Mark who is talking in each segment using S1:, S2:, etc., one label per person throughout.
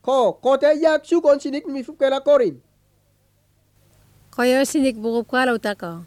S1: ko te yak su kon sinik mi fup kela korin.
S2: Koyo sinik bukup kala utaka.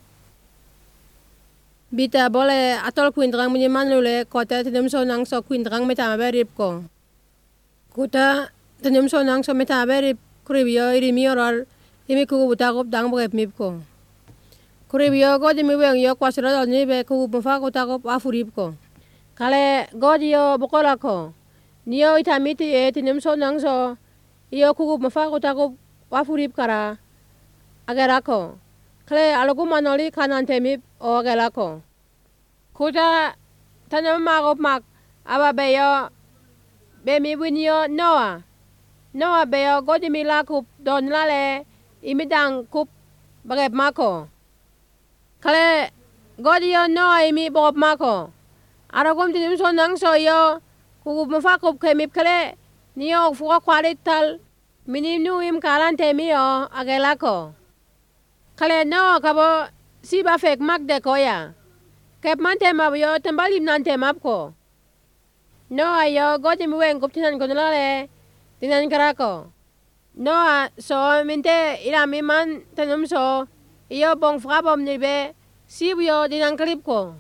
S2: Bita boleh atol kuintrang menyeman lule kota tenem so nang so kuintrang meta berip ko. Kuta tenem so nang so meta berip kuribio irimi oral imi kuku butakop dang berip mip ko. Kuribio go di miweng yo kwasira dal ni be kuku bufa kutakop afurip ko. Kale go di yo bukola ko. Niyo itamiti tenem so nang so iyo kuku bufa kutakop afurip kara agerako. Kale aloku manoli kanan temip o agelako. Kuta tanam magop mak aba beyo be mi winyo Noah. Noah beyo godi milakup don lale imidang kup bagep mako. Kale godi yo Noah imi bogop mako. Aragom tinim so nang so yo kukup mafakup kemip kale niyo fuka kwalit tal minimnu im kalan temi o agelako. Kale no kabo siba fek magde koya. Kep man temap yo tembalim nan temap ko. No ayo godi muweng kup tinan konolale tinan karako. No so minte ilami man tanum so iyo bong frabom nibe sib yo dinan klip ko.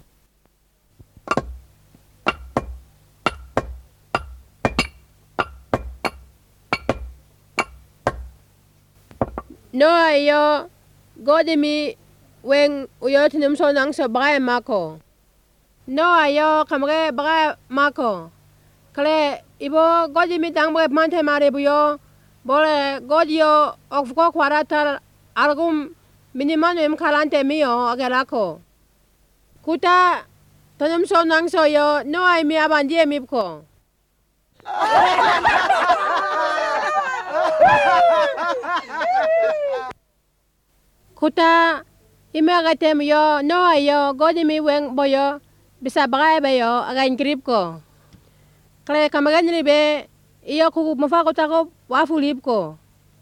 S2: No ayo godi mi weng uyo tinum so nang so bagay mako. No ayo kamre bagay mako. Kale ibo godi mi tang bagay mante mare buyo. Bole godi yo okfuko kwaratal argum minimano im kalante miyo agerako. Kuta tinum so nang so yo no ay mi abandie mipko. Kuta imagatem yo no ayo godi mi weng boyo bisa bagay bayo again grip ko. Kale kamagan ribe iyo kuku mafako tako wafulip ko.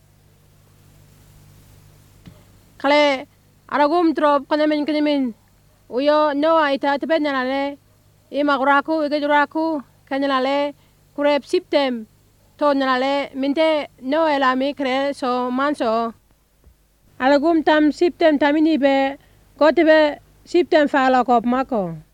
S2: Kale aragum trop kanamin uyo no ita tepen nalale imaguraku igeduraku kanalale kurep siptem to nalale minte no elami kre so manso. Alagum tam siptem tamini be kote be siptem fala kop mako.